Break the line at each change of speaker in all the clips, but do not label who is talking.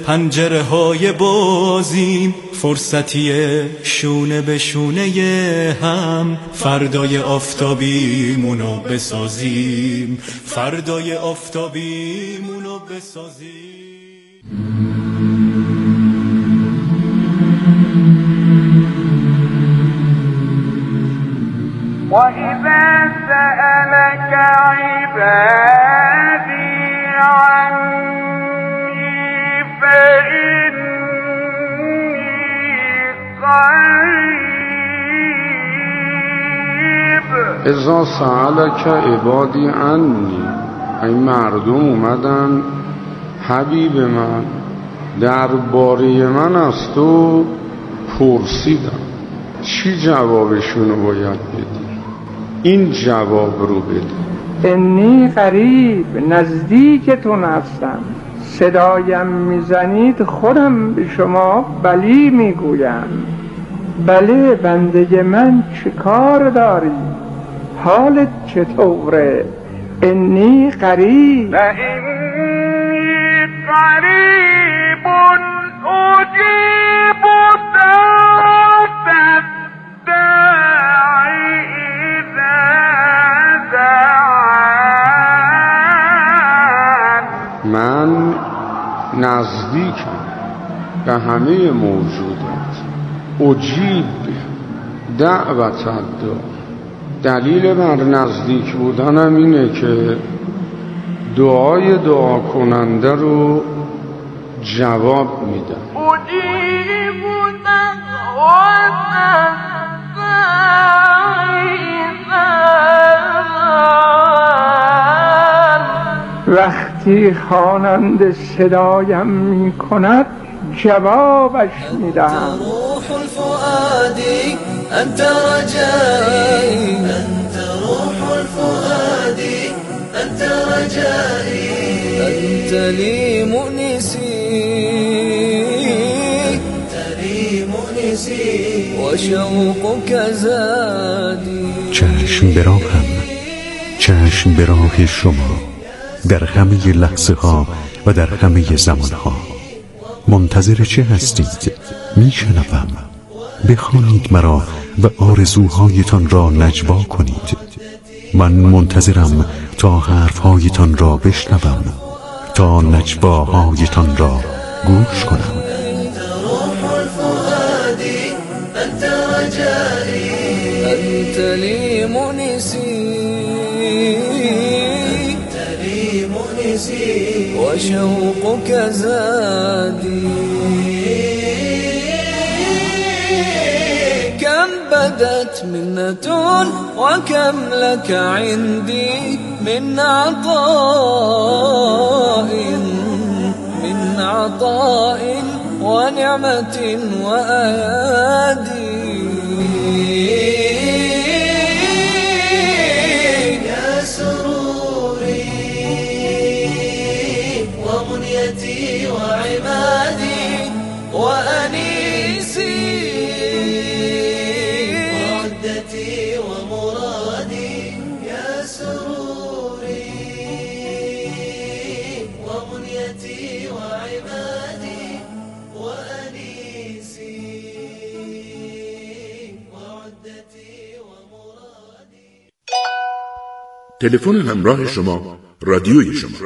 پنجره های بازیم، فرصتی شونه به شونه هم، فردای آفتابیمونو بسازیم، فردای آفتابیمونو بسازیم.
وَإِذَا سَأَلَكَ عِبَادِي عَنِّي فَإِنِّي قَرِيبٌ.
اذا سألك عبادی عنی، این مردم اومدن حبیب من درباره من از تو پرسیدن، چی جوابشونو باید بدی؟ این جواب رو بده:
انی قریب، نزدیکتون هستم، صدایم میزنید خودم به شما بلی میگویم. بله بنده من، چه کار داری؟ حالت چطوره؟ انی قریب.
انی قریب اجیب دعوت الداعی اذا دعان.
من نزدیکم به همه موجودات. اجیب دعوت الداع، دلیل بر نزدیک بودنم اینه که دعای دعا کننده رو جواب میدم.
اجیب دعوت
وقتی خواننده صدایم می کند جوابش میدم.
روح الفؤاد انت رجائي، انت روح الفؤاد انت رجائي، انت لي مؤنسي، انت لي مؤنسي وشوقك زادي.
چشم به راهم، چشم به راه شما، در همه لحظه ها و در همه زمان ها. منتظر چه هستید؟ میشنوم. بخوانید مرا و آرزوهایتان را نجوا کنید. من منتظرم تا حرفهایتان را بشنوم، تا نجواهایتان را گوش کنم.
انت روح الفؤاد انت رجائي، انت لي مؤنسي، انت لي مؤنسي وشوقك زادي. كم بدت منة وكم لك عندي من عطاء، من عطاء ونعمة وأيادي. يا سروري ومنيتي وعمادي وأنيسي وعدتي ومرادي. يا سروري ومنيتي وعمادي وأنيسي وعدتي ومرادي.
تلفن همراه شما، رادیوی شما.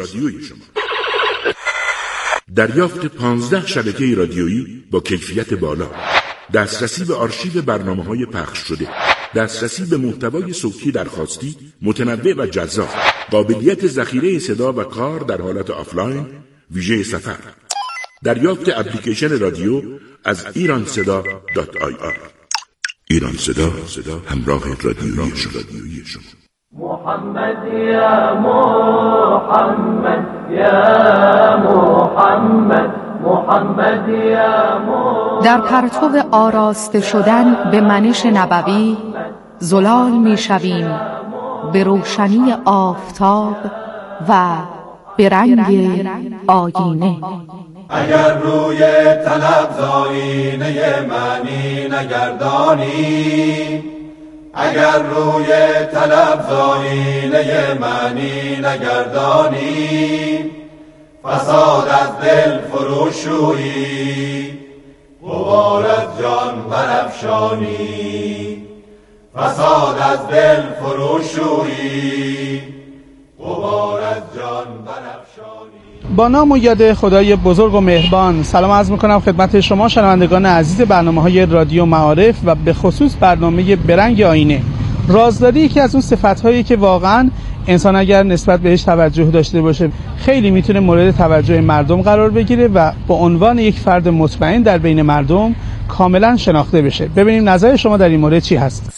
دریافت 15 شبکه رادیویی با کیفیت بالا، دسترسی به آرشیو برنامه‌های پخش شده، دسترسی به محتوای صوتی درخواستی متنوع و جذاب، قابلیت ذخیره صدا و کار در حالت آفلاین ویژه سفر، دریافت اپلیکیشن رادیو از ایرانصدا.ir. ایران صدا، همراه رادیویی شما.
محمد یا محمد یا محمد، محمد یا محمد.
در پرتو آراسته شدن به منش نبوی زلال می‌شویم به روشنی آفتاب و به رنگ آینه.
اگر روی طلب آینه معنی نگردانی، اگر روی طلب آینه معنی نگردانی، فساد از دل فروشویی، غبار از جان برافشانی. فساد از دل فروشویی، غبار از جان برافشانی.
با نام و یاد خدای بزرگ و مهربان سلام عرض میکنم خدمت شما شنوندگان عزیز برنامه‌های رادیو معارف و به خصوص برنامه برنگ آینه. رازداری یکی از اون صفت‌هایی که واقعاً انسان اگر نسبت بهش توجه داشته باشه خیلی میتونه مورد توجه مردم قرار بگیره و به عنوان یک فرد مطمئن در بین مردم کاملا شناخته بشه. ببینیم نظر شما در این مورد چی هست؟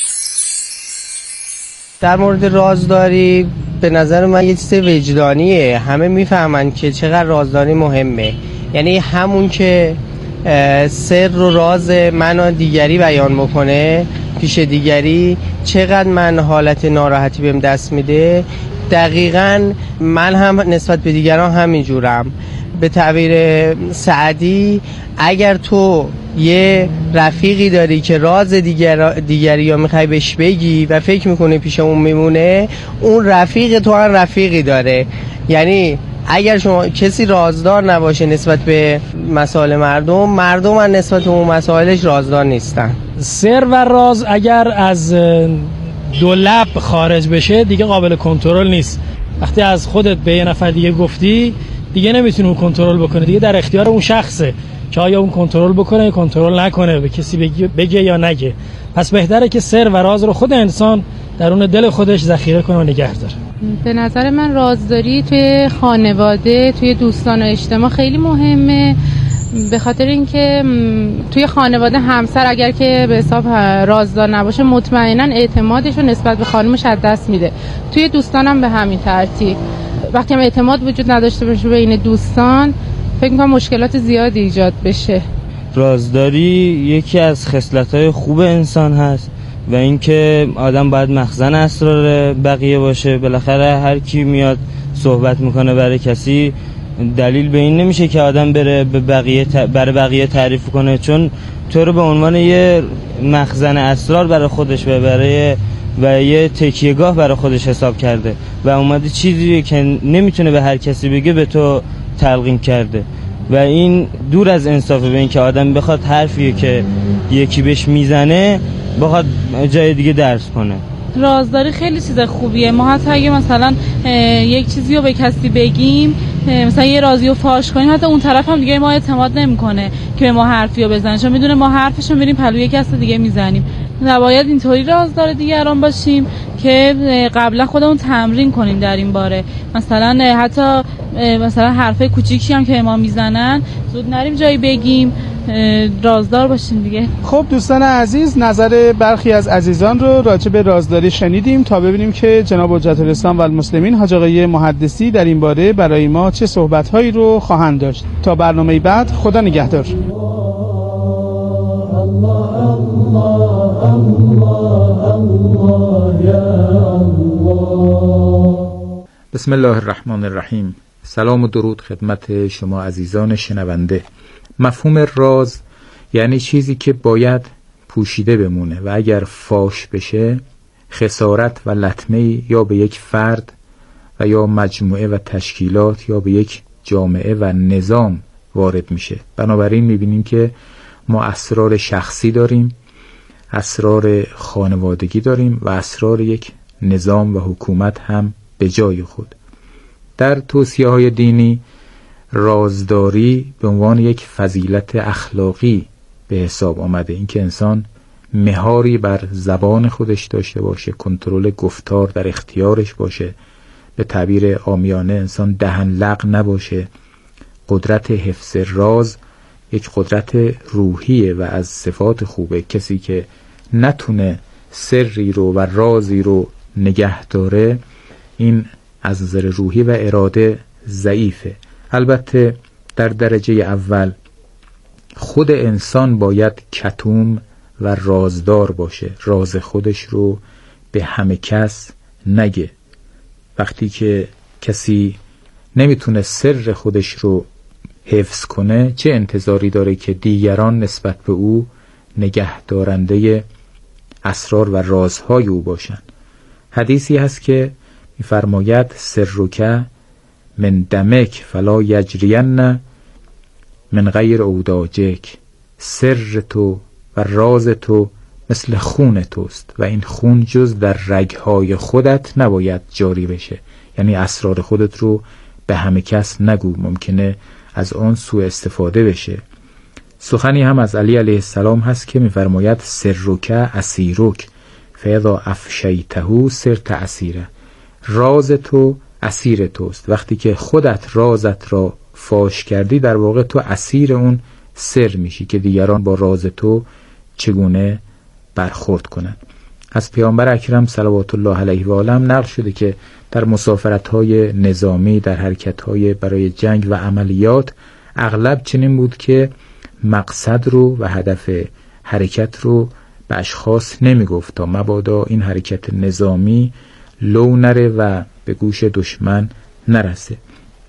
در مورد رازداری به نظر من یه چیز وجدانیه. همه میفهمن که چقدر رازداری مهمه. یعنی همون که سر و راز من و دیگری بیان بکنه پیش دیگری، چقدر من حالت ناراحتی بهم دست میده. دقیقاً من هم نسبت به دیگران همینجورم. به تعبیر سعدی، اگر تو یه رفیقی داری که راز دیگری یا میخوای بهش بگی و فکر میکنه پیش اون میمونه، اون رفیق تو هم رفیقی داره. یعنی اگر شما کسی رازدار نباشه نسبت به مسائل مردم هم نسبت به اون مسائلش رازدار نیستن.
سر و راز اگر از دو لب خارج بشه دیگه قابل کنترل نیست. وقتی از خودت به یه نفر دیگه گفتی دیگه نمیتونه اون کنترل بکنه، دیگه در اختیار اون شخصه که آیا اون کنترل بکنه یا کنترل نکنه، به کسی بگه یا نگه. پس بهتره که سر و راز رو خود انسان درون دل خودش ذخیره کنه و نگه داره.
به نظر من رازداری توی خانواده، توی دوستان و اجتماع خیلی مهمه، به خاطر اینکه توی خانواده همسر اگر که به حساب رازدار نباشه مطمئنا اعتمادش رو نسبت به خانمش از دست میده. توی دوستانم به همین ترتیب. وقتی هم اعتماد وجود نداشته باشه بین دوستان، فکر می‌کنم مشکلات زیادی ایجاد بشه.
رازداری یکی از خصلت‌های خوب انسان هست و اینکه آدم باید مخزن اسرار بقیه باشه. بالاخره هر کی میاد صحبت میکنه برای کسی، دلیل به این نمیشه که آدم بره برای بقیه تعریف کنه، چون تو رو به عنوان یه مخزن اسرار برای خودش و یه تکیهگاه برای خودش حساب کرده و اومده چیزی که نمیتونه به هر کسی بگه به تو تلقین کرده و این دور از انصافه. به این که آدم بخواد حرفی که یکی بهش میزنه بخواد جای دیگه درس کنه.
رازداری خیلی چیز خوبیه. ما حتی اگه مثلا یک چیزی رو به کسی بگیم، مثلا یه رازی رو فاش کنیم، حتی اون طرف هم دیگه ما اعتماد نمیکنه که به ما حرفی رو بزنه، چون میدونه ما حرفش رو میریم پلوی کسی دیگه میزنیم. نباید اینطوری رازدار دیگران باشیم که قبلا خودمون تمرین کنیم در این باره. مثلا حتی مثلا حرفای کوچیکی هم که ما میزنن زود نریم جایی بگیم، رازدار باشیم دیگه.
خب دوستان عزیز، نظر برخی از عزیزان رو راجع به رازداری شنیدیم تا ببینیم که جناب حجت الاسلام و المسلمین حاج آقای محدثی در این باره برای ما چه صحبت‌هایی رو خواهند داشت. تا برنامه بعد، خدا نگهدار.
بسم الله الرحمن الرحیم. سلام و درود خدمت شما عزیزان شنونده. مفهوم راز یعنی چیزی که باید پوشیده بمونه و اگر فاش بشه خسارت و لطمه یا به یک فرد و یا مجموعه و تشکیلات یا به یک جامعه و نظام وارد میشه. بنابراین میبینیم که ما اسرار شخصی داریم، اسرار خانوادگی داریم و اسرار یک نظام و حکومت هم به جای خود. در توصیه‌های دینی رازداری به عنوان یک فضیلت اخلاقی به حساب آمده. اینکه انسان مهاری بر زبان خودش داشته باشه، کنترل گفتار در اختیارش باشه، به تعبیر عامیانه انسان دهن لق نباشه. قدرت حفظ راز یک قدرت روحیه و از صفات خوبه. کسی که نتونه سری رو و رازی رو نگه داره، این از نظر روحی و اراده ضعیفه. البته در درجه اول خود انسان باید کتوم و رازدار باشه، راز خودش رو به همه کس نگه. وقتی که کسی نمیتونه سر خودش رو حفظ کنه، چه انتظاری داره که دیگران نسبت به او نگه دارنده اسرار و رازهای او باشن؟ حدیثی هست که می‌فرماید سرک من دمک فلا یجرین من غیر اوداجک. سر تو و راز تو مثل خون توست و این خون جز در رگهای خودت نباید جاری بشه. یعنی اسرار خودت رو به همه کس نگو، ممکنه از آن سوء استفاده بشه. سخنی هم از علی علیه السلام هست که می‌فرماید سرک اسیرک فاذا افشیته صرت اسیره. راز تو اسیر توست، وقتی که خودت رازت را فاش کردی در واقع تو اسیر اون سر میشی که دیگران با راز تو چگونه برخورد کنند. از پیامبر اکرم صلوات الله علیه و آله نقل شده که در مسافرت‌های نظامی، در حرکت‌های برای جنگ و عملیات اغلب چنین بود که مقصد رو و هدف حرکت رو به اشخاص نمیگفت تا مبادا این حرکت نظامی لو نره و به گوش دشمن نرسه.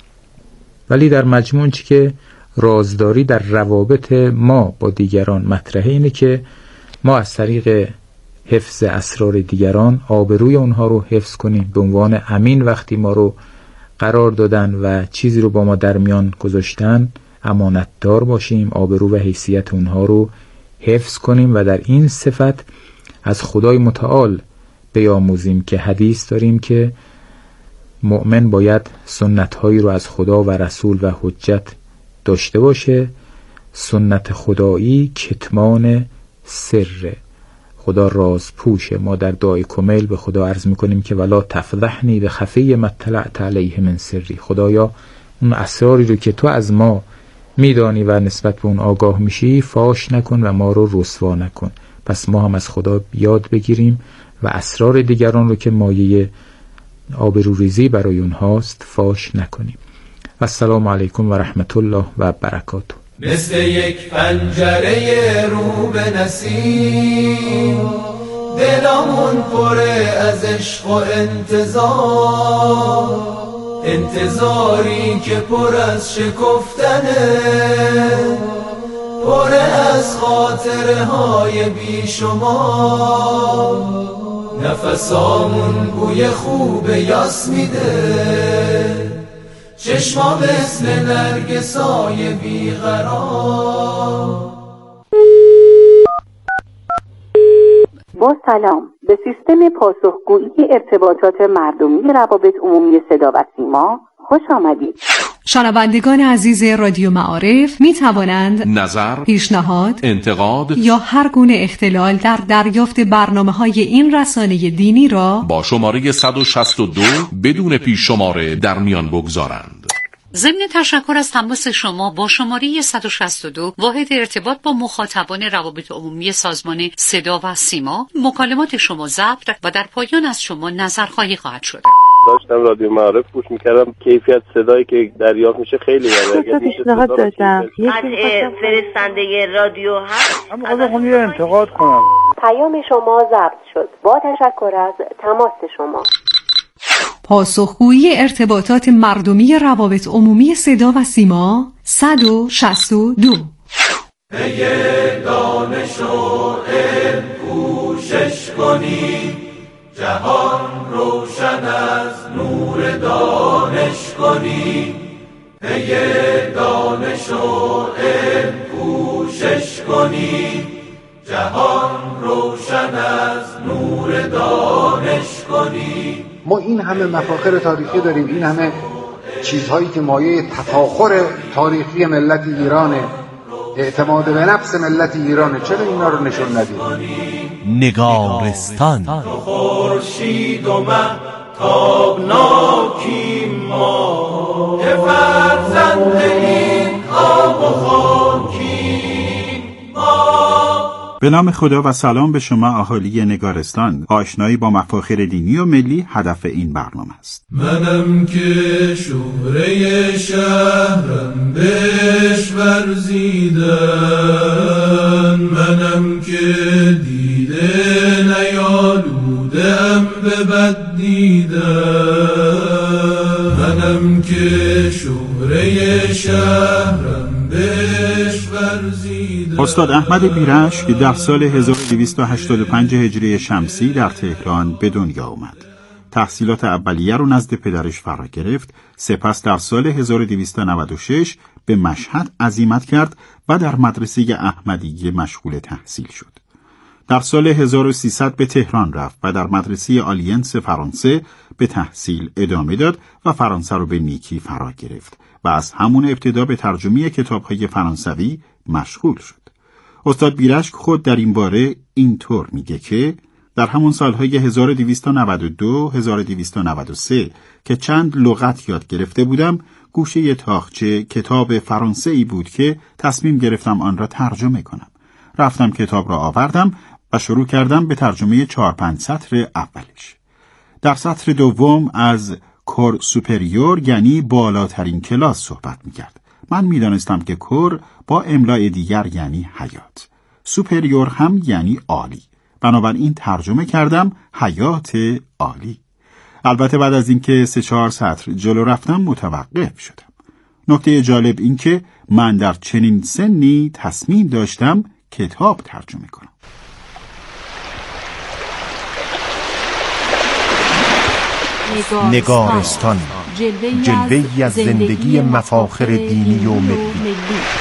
ولی در مجموع چی که رازداری در روابط ما با دیگران مطرحه اینه که ما از طریق حفظ اسرار دیگران آبروی اونها رو حفظ کنیم. به عنوان امین وقتی ما رو قرار دادن و چیزی رو با ما در میان گذاشتن امانتدار باشیم، آبرو و حیثیت اونها رو حفظ کنیم و در این صفت از خدای متعال بیاموزیم که حدیث داریم که مؤمن باید سنت‌هایی رو از خدا و رسول و حجت داشته باشه. سنت خدایی کتمان سر، خدا راز پوشه. ما در دعای کمیل به خدا عرض میکنیم که ولا تفضحنی به خفی ما اطلعت علیه من سری. خدایا اون اسراری رو که تو از ما میدانی و نسبت به اون آگاه میشی فاش نکن و ما رو رسوا نکن. پس ما هم از خدا یاد بگیریم و اسرار دیگران رو که مایه آبروریزی برای اونهاست فاش نکنیم. و السلام علیکم و رحمت الله و برکاته.
مثل یک پنجره رو به نسیم دلمون پره از عشق و انتظاری که پر از شکفتنه، پر از خاطره های بی شما. نفسامون بوی خوب یاس میده، چشما مثل نرگسای بیقرار.
با سلام، به سیستم پاسخگویی ارتباطات مردمی روابط عمومی صدا و سیما خوش آمدید.
شنوندگان عزیز رادیو معارف می توانند
نظر،
پیشنهاد،
انتقاد
یا هر گونه اختلال در دریافت برنامه‌های این رسانه دینی را
با شماره 162 بدون پیش شماره در میان بگذارند.
ضمن تشکر از تماس شما با شماره 162 واحد ارتباط با مخاطبان روابط عمومی سازمان صدا و سیما، مکالمات شما ضبط و در پایان از شما نظرخواهی خواهد شد.
داشتم رادیو معارف گوش میکردم، کیفیت صدایی که دریافت میشه خیلی
بالاست. پیشنهاد داشتم
قطع فرستنده رادیو هست.
من یه انتقاد کنم.
پیام شما ضبط شد. با تشکر از تماس شما.
پاسخگویی ارتباطات مردمی روابط عمومی صدا و سیما 162.
پی دانش و علم کوشش کنیم، جهان روشن از نور دانش کنیم. پی دانش و علم کوشش کنیم، جهان روشن از نور دانش کنیم.
ما این همه مفاخر تاریخی داریم، این همه چیزهایی که مایه تفاخر تاریخی ملت ایرانه، اعتماد به نفس ملت ایرانه، چرا اینا رو نشون ندیم؟
نگارستان
خورشید و مه تابناکیم ما، که فرزند این آب و خاکیم ما.
به نام خدا و سلام به شما اهالی نگارستان. آشنایی با مفاخر دینی و ملی هدف این برنامه است.
منم که شهره شهرم بهش ورزیدن، منم که دیده نیالودم به بد دیدن، منم که شهره شهرم بهش ورزیدن.
استاد احمد بیرش که در سال 1285 هجری شمسی در تهران به دنیا آمد. تحصیلات اولیه رو نزد پدرش فرا گرفت. سپس در سال 1296 به مشهد عزیمت کرد و در مدرسه احمدیه مشغول تحصیل شد. در سال 1300 به تهران رفت و در مدرسه آلیانس فرانسه به تحصیل ادامه داد و فرانسه رو به نیکی فرا گرفت و از همون ابتدا به ترجمه کتاب‌های فرانسوی مشغول شد. استاد بیرشک خود در این باره اینطور میگه که در همون سالهای 1292 1293 که چند لغت یاد گرفته بودم، گوشه تاقچه کتاب فرانسه‌ای بود که تصمیم گرفتم آن را ترجمه کنم. رفتم کتاب را آوردم و شروع کردم به ترجمه 4-5 سطر اولش. در سطر دوم از کور سوپریور یعنی بالاترین کلاس صحبت می‌کرد. من می‌دانستم که کور با املای دیگر یعنی حیات، سوپریور هم یعنی عالی. بنابراین ترجمه کردم حیات عالی. البته بعد از اینکه 3-4 سطر جلو رفتم متوقف شدم. نکته جالب این که من در چنین سنی تصمیم داشتم کتاب ترجمه کنم.
نگارستان، جلوه‌ای از زندگی مفاخر دینی و ملی.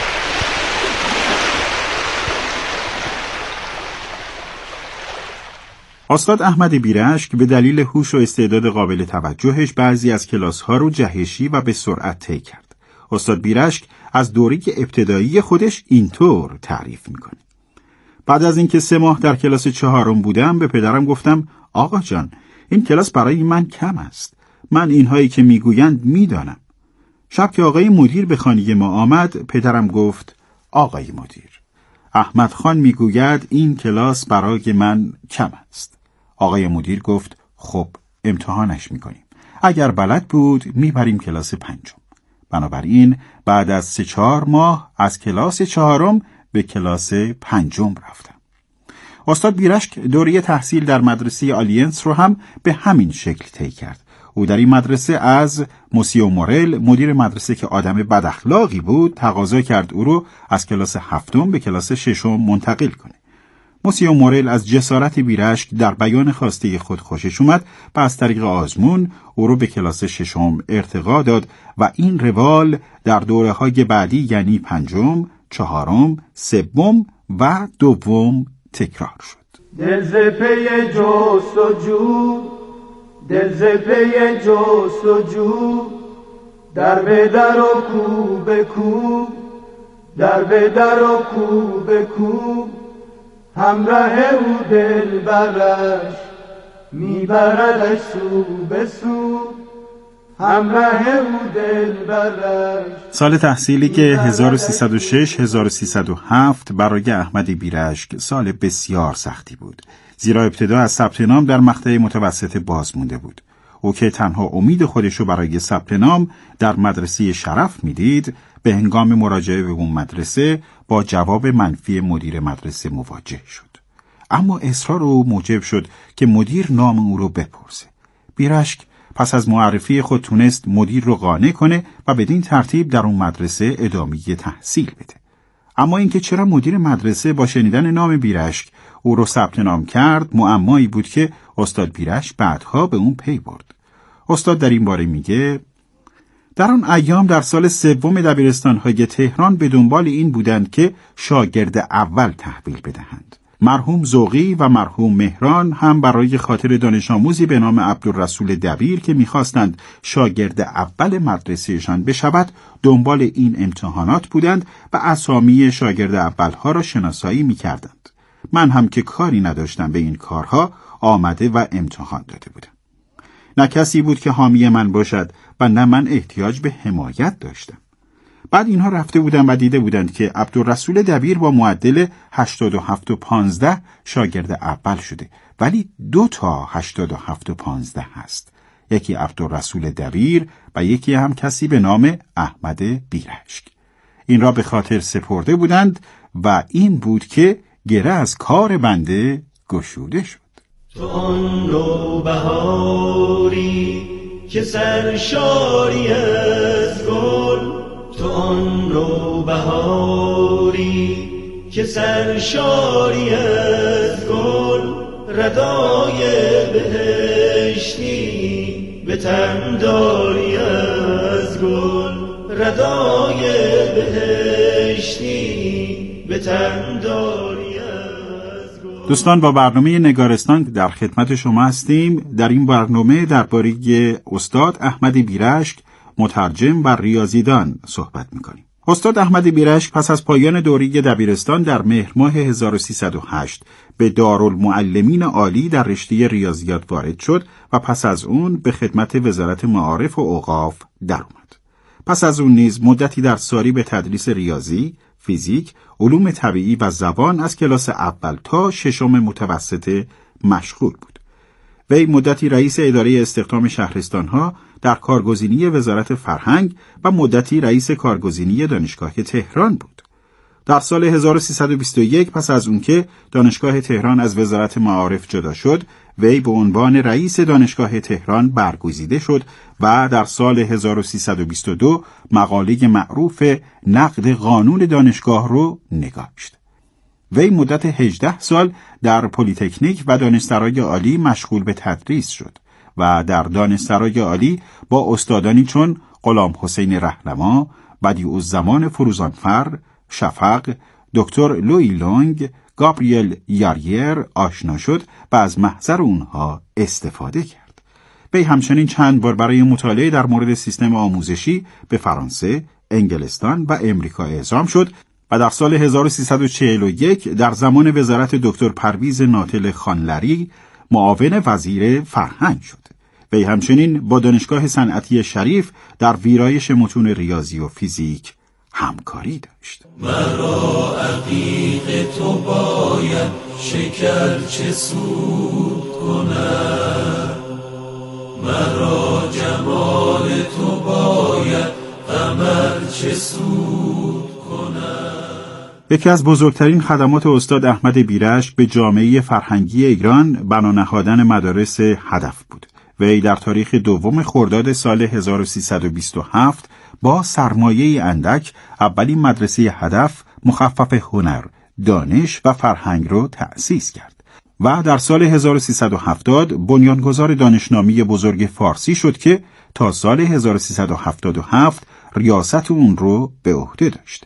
استاد احمد بیرشک به دلیل هوش و استعداد قابل توجهش بعضی از کلاس‌ها رو جهشی و به سرعت طی کرد. استاد بیرشک از دوره ابتدایی خودش اینطور تعریف میکنه: بعد از اینکه 3 ماه در کلاس 4 بودم به پدرم گفتم آقا جان، این کلاس برای من کم است. من اینهایی که میگویند میدانم. شب که آقای مدیر به خانه ما آمد، پدرم گفت آقای مدیر، احمد خان میگوید این کلاس برای من کم است. آقای مدیر گفت خب امتحانش میکنیم. اگر بلد بود میبریم کلاس 5. بنابراین بعد از 3-4 ماه از کلاس 4 به کلاس 5 رفتم. استاد بیرشک دوره تحصیل در مدرسه آلیانس رو هم به همین شکل طی کرد. او در این مدرسه از موسیو مورل، مدیر مدرسه که آدم بد اخلاقی بود، تقاضا کرد او رو از کلاس 7 به کلاس 6 منتقل کنه. موسیو مورل از جسارت بیرشک در بیان خواسته خود خوشش اومد و از طریق آزمون او رو به کلاس 6 ارتقا داد و این روال در دوره‌های بعدی یعنی 5، 4، 3 و 2 تکرار شد.
دل ز پی جست و جو، دل ز پی جست و جو، در به در و کو به کو، در به در و کو به کو، همراه او دل برش میبردش سو به سو، همراه او دل برش.
سال تحصیلی که 1306-1307 برای احمد بیرشک سال بسیار سختی بود، زیرا ابتدا از ثبت نام در مقطع متوسط باز مونده بود. او که تنها امید خودشو برای ثبت نام در مدرسه شرف میدید، به هنگام مراجعه به اون مدرسه با جواب منفی مدیر مدرسه مواجه شد. اما اصرار او موجب شد که مدیر نام او رو بپرسه. بیرشک پس از معرفی خود تونست مدیر رو قانع کنه و بدین ترتیب در اون مدرسه ادامه تحصیل بده. اما اینکه چرا مدیر مدرسه با شنیدن نام بیرشک او رو ثبت نام کرد، معمایی بود که استاد بیرشک بعدها به اون پی برد. استاد در این باره میگه: در آن ایام در سال 3 دبیرستان‌های تهران به دنبال این بودند که شاگرد اول تحویل بدهند. مرحوم ذوقی و مرحوم مهران هم برای خاطر دانش آموزی به نام عبدالرسول دبیر که می‌خواستند شاگرد اول مدرسهشان بشود دنبال این امتحانات بودند و اسامی شاگرد اولها را شناسایی می‌کردند. من هم که کاری نداشتم به این کارها آمده و امتحان داده بودم. نه کسی بود که حامی من باشد و نه من احتیاج به حمایت داشتم. بعد اینها رفته بودن و دیده بودند که عبدالرسول دبیر با معدل 87.15 شاگرد اول شده، ولی 2 تا 87.15 هست. یکی عبدالرسول دبیر و یکی هم کسی به نام احمد بیرشک. این را به خاطر سپرده بودند و این بود که گره از کار بنده گشوده شد.
تو آن نوبهاری که سرشاری از گل، تو آن نوبهاری که سرشاری از گل، ردای بهشتی به تن داری از گل، ردای بهشتی به تن داری از گل.
دوستان، با برنامه نگارستان در خدمت شما هستیم. در این برنامه درباره استاد احمد بیرشک، مترجم و ریاضیدان صحبت می‌کنیم. استاد احمد بیرشک پس از پایان دوره دبیرستان در مهر ماه 1308 به دارالمعلمین عالی در رشته ریاضیات وارد شد و پس از اون به خدمت وزارت معارف و اوقاف درآمد. پس از اون نیز مدتی در ساری به تدریس ریاضی، فیزیک، علوم طبیعی و زبان از کلاس اول تا ششم متوسطه مشغول بود. وی مدتی رئیس اداره استخدام شهرستانها در کارگزینی وزارت فرهنگ و مدتی رئیس کارگزینی دانشگاه تهران بود. در سال 1321 پس از اون که دانشگاه تهران از وزارت معارف جدا شد، وی به عنوان رئیس دانشگاه تهران برگزیده شد و در سال 1322 مقاله معروف نقد قانون دانشگاه رو نگاشت. وی مدت 18 سال در پلی‌تکنیک و دانشسرای عالی مشغول به تدریس شد و در دانشسرای عالی با استادانی چون غلام حسین رهنما، بدیع‌الزمان فروزانفر، شفق، دکتر لوی لونگ، گابریل یاریر آشنا شد و از محضر اونها استفاده کرد. وی همچنین چند بار برای مطالعه در مورد سیستم آموزشی به فرانسه، انگلستان و امریکا اعزام شد و در سال 1341 در زمان وزارت دکتر پرویز ناتل خانلری معاون وزیر فرهنگ شد. وی همچنین با دانشگاه صنعتی شریف در ویرایش متون ریاضی و فیزیک همکاری داشت.
مرا عقیق تو باید شکر چه سود کند، مرا جمال تو باید قمر چه سود کند.
یکی از بزرگترین خدمات استاد احمد بیرشک به جامعه فرهنگی ایران بنا نهادن مدارس هدف بود. وی در تاریخ 2 خرداد سال 1327 با سرمایه اندک اولین مدرسه هدف مخفف هنر، دانش و فرهنگ را تأسیس کرد و در سال 1370 بنیانگذار دانشنامه بزرگ فارسی شد که تا سال 1377 ریاست اون رو به عهده داشت.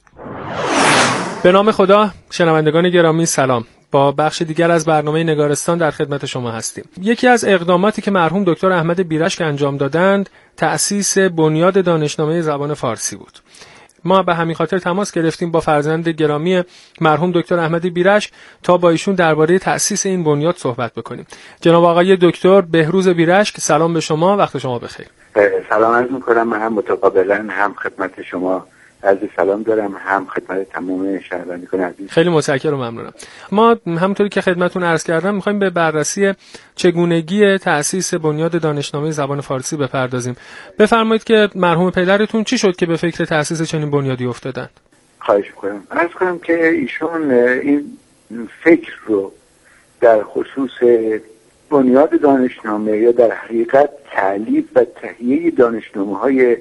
به نام خدا، شنوندگان گرامی سلام. با بخش دیگر از برنامه نگارستان در خدمت شما هستیم. یکی از اقداماتی که مرحوم دکتر احمد بیرشک انجام دادند، تأسیس بنیاد دانشنامه زبان فارسی بود. ما به همین خاطر تماس گرفتیم با فرزند گرامی مرحوم دکتر احمد بیرشک تا با ایشون درباره تأسیس این بنیاد صحبت بکنیم. جناب آقای دکتر بهروز بیرشک، سلام به شما، وقت شما بخیر.
سلام عرض می‌کنم. من هم متقابلا هم خدمت شما عرض سلام دارم، هم خدمت تمام شنوندگان عزیز.
خیلی متشکرم و ممنونم. ما همونطوری که خدمتتون عرض کردم می‌خوایم به بررسی چگونگی تأسیس بنیاد دانشنامه زبان فارسی بپردازیم. بفرمایید که مرحوم پدرتون چی شد که به فکر تأسیس چنین بنیادی افتادن؟
خواهش می‌کنم. عرض کنم که ایشون این فکر رو در خصوص بنیاد دانشنامه یا در حقیقت تألیف و تهیه دانشنامه‌های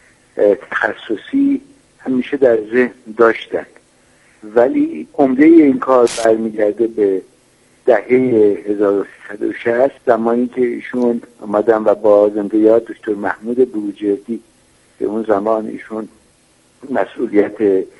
تخصصی همیشه در ذهن داشتن، ولی عمده این کار برمیگرده به دهه 1360 زمانی که ایشون آمدن و با زنده یاد دکتر محمود بروجردی که اون زمان ایشون مسئولیت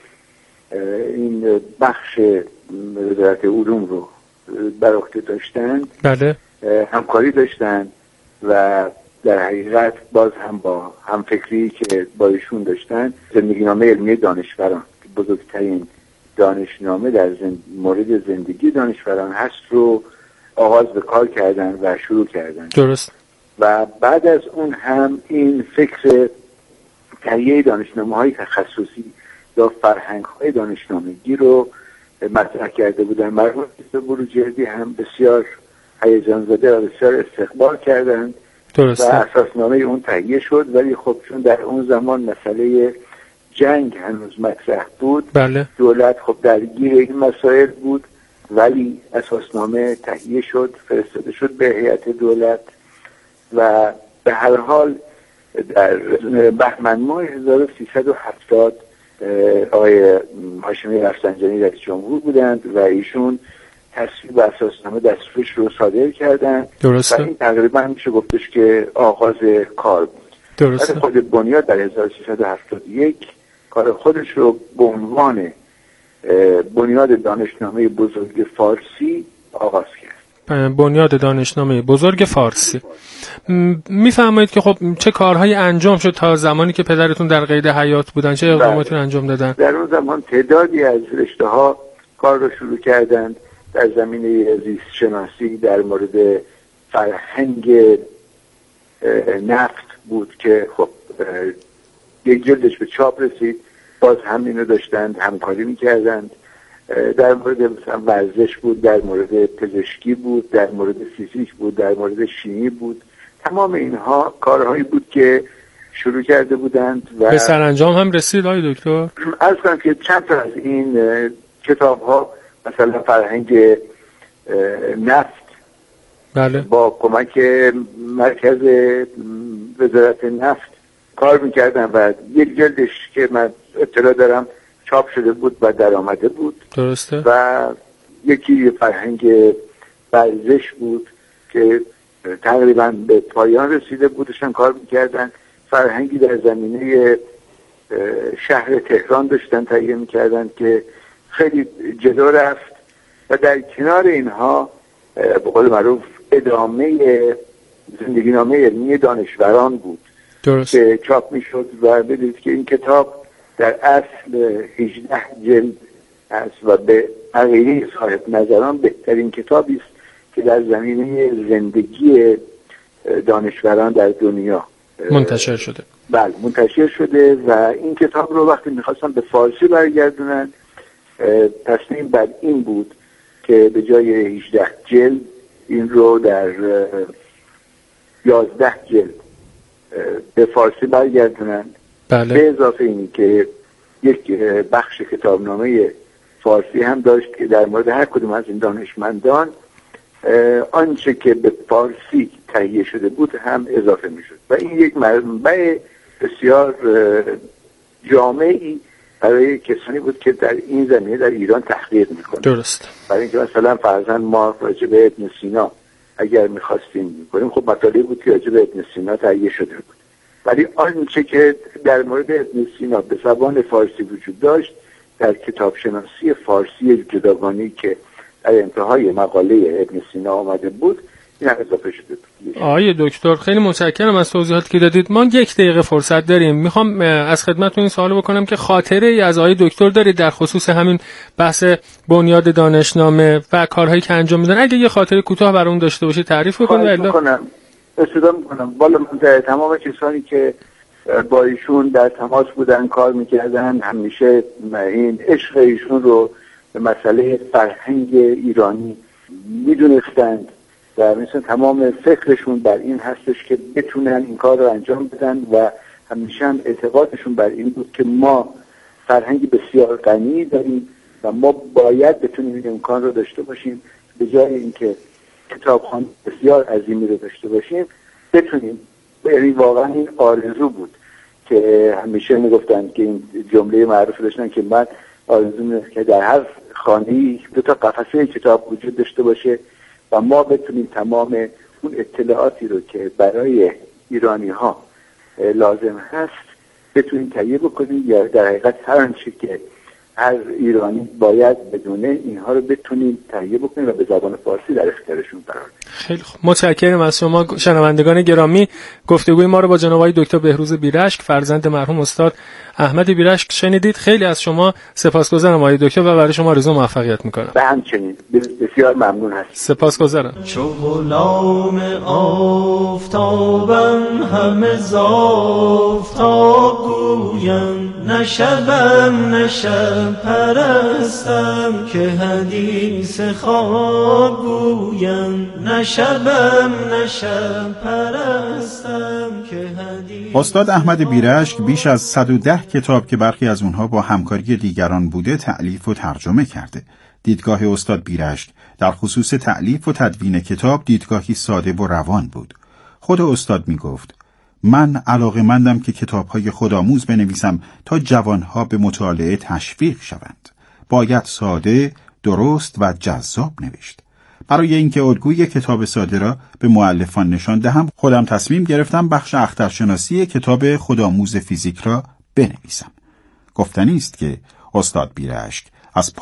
این بخش وزارت علوم رو بر عهده داشتند،
بله،
همکاری داشتند و در حقیقت باز هم با همفکری که با ایشون داشتن زندگینامه علمی دانشوران که بزرگترین دانشنامه در مورد زندگی دانشوران هست رو آغاز به کار کردن و شروع کردن.
درست.
و بعد از اون هم این فکر تهیه دانشنامه‌های تخصصی یا فرهنگ‌های دانشنامگی رو مطرح کرده بودن. مرحوم بروجردی هم بسیار هیجان زده و بسیار استقبال کردند.
درسته.
و اساسنامه اون تهیه شد، ولی خب چون در اون زمان مسئله جنگ هنوز مطرح بود،
بله،
دولت خب درگیر این مسائل بود، ولی اساسنامه تهیه شد، فرستاده شد به هیئت دولت و به هر حال در بهمن ماه 1370 آقای هاشمی رفسنجانی رئیس جمهور بودند و ایشون تصویب اساسنامه دستورش رو صادر کردن.
درسته.
و این تقریبا میشه گفتش که آغاز کار بود.
درسته.
خود بنیاد در 1371 کار خودش رو به عنوان بنیاد دانشنامه بزرگ فارسی آغاز کرد.
بنیاد دانشنامه بزرگ فارسی. میفرمایید که خب چه کارهایی انجام شد تا زمانی که پدرتون در قید حیات بودن؟ چه اقداماتی رو انجام دادن؟
در اون زمان تعدادی از رشته‌ها کار رو شروع کردند در زمینه زیست شناسی، در مورد فرهنگ نفت بود که خب یک جلدش به چاپ رسید، باز همینو داشتند همکاری میکردند. در مورد مثلا ورزش بود، در مورد پزشکی بود، در مورد فیزیک بود، در مورد شیمی بود. تمام اینها کارهایی بود که شروع کرده بودند و
به سرانجام هم رسید. آقای دکتر
عرض کنم که چند تا از این کتاب‌ها مثلا فرهنگ نفت
بله.
با کمک مرکز وزارت نفت کار میکردن و یک جلدش که من اطلاع دارم چاپ شده بود و در آمده بود.
درسته.
و یکی فرهنگ ورزش بود که تقریبا به پایان رسیده بودشن کار میکردن. فرهنگی در زمینه شهر تهران داشتن تهیه میکردن که خیلی جلو رفت و در کنار اینها به قول معروف ادامه زندگی نامه علمی دانشوران بود.
درست.
که چاپ میشد و بدید که این کتاب در اصل 18 جلد است و به عقیده صاحب نظران بهترین کتابی است که در زمینه زندگی دانشوران در دنیا
منتشر شده.
بله منتشر شده و این کتاب رو وقتی میخواستن به فارسی برگردونن تصمیم بر این بود که به جای 18 جلد این رو در 11 جلد به فارسی برگردونن.
بله.
به اضافه اینی که یک بخش کتابنامه فارسی هم داشت که در مورد هر کدوم از این دانشمندان آنچه که به فارسی تهیه شده بود هم اضافه می شد و این یک منبع بسیار جامعی برای کسانی بود که در این زمینه در ایران تحقیق میکنه.
درست.
برای اینکه مثلا فرضاً ما راجع به ابن سینا اگر میخواستیم میکنیم خب مطالعه بود که راجع به ابن سینا تهیه شده بود، ولی آنچه که در مورد ابن سینا به زبان فارسی وجود داشت در کتاب شناسی فارسی جداگانه‌ای که در انتهای مقاله ابن سینا آمده بود این هم اضافه شده بود.
آقای دکتر خیلی متشکرم از توضیحاتی که دادید. ما 1 دقیقه فرصت داریم. میخوام از خدمتتون این سوال بکنم که خاطره ای از آقای دکتر دارید در خصوص همین بحث بنیاد دانشنامه و کارهایی که انجام میدن؟ اگه یه خاطره کوتاه برامون داشته باشید تعریف بکنید.
استفاده میکنم. والا من تمام کسانی که با ایشون در تماس بودن کار میکردن همیشه این عشق ایشون رو به مسئله فرهنگ ایرانی میدونستند و مثلا تمام فکرشون بر این هستش که بتونن این کار رو انجام بدن و همیشه هم اعتقادشون بر این بود که ما فرهنگی بسیار غنی داریم و ما باید بتونیم این امکان رو داشته باشیم به جای اینکه کتابخانه بسیار عظیمی رو داشته باشیم بتونیم، یعنی واقعا این آرزو بود که همیشه میگفتن که این جمله معروف داشتن که من آرزو می‌کنم که در هر خانه‌ای 2 تا قفسه کتاب وجود داشته باشه و ما بتونیم تمام اون اطلاعاتی رو که برای ایرانی‌ها لازم هست بتونیم تهیه بکنیم یا در حقیقت هر آنچه که هر ایرانی باید بدونه اینها رو بتونیم تهیه بکنیم و به زبان فارسی در اختیارشون قرار بدیم.
خیلی خوب، متشکرم از شما شنوندگان گرامی. گفتگوی ما رو با جناب آقای دکتر بهروز بیرشک فرزند مرحوم استاد احمد بیرشک شنیدید. خیلی از شما سپاسگزارم آقای دکتر و برای شما آرزو موفقیت میکنم.
به همچنین بسیار ممنون هستم.
سپاسگزارم.
چو غلام آفتابم همه زافتاب گویم نشبم نشب پرستم که حدیث خواب گویم نشبم نشب پرستم که حدیث.
استاد احمد بیرشک بیش از 110 کتاب که برخی از اونها با همکاری دیگران بوده تألیف و ترجمه کرده. دیدگاه استاد بیرشک در خصوص تألیف و تدوین کتاب دیدگاهی ساده و روان بود. خود استاد می گفت من علاقه‌مندم که کتاب‌های خودآموز بنویسم تا جوانها به مطالعه تشویق شوند. باید ساده، درست و جذاب نوشت. برای اینکه الگوی کتاب ساده را به مؤلفان نشان دهم، خودم تصمیم گرفتم بخش اخترشناسی کتاب خودآموز فیزیک را بنویسم. گفتنی است که استاد بیرشک از